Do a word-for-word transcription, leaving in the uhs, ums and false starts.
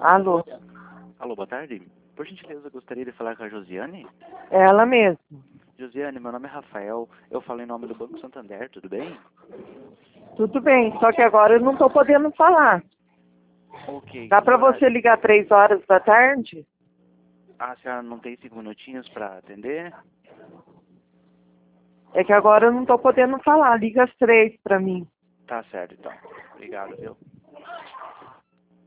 Alô? Alô, boa tarde. Por gentileza, eu gostaria de falar com a Josiane. É ela mesmo. Josiane, meu nome é Rafael. Eu falo em nome do Banco Santander, tudo bem? Tudo bem, só que agora eu não estou podendo falar. Ok. Dá para Que horário- você ligar três horas da tarde? Ah, a senhora não tem cinco minutinhos para atender? É que agora eu não estou podendo falar. Liga às três para mim. Tá certo, então. Obrigado, viu?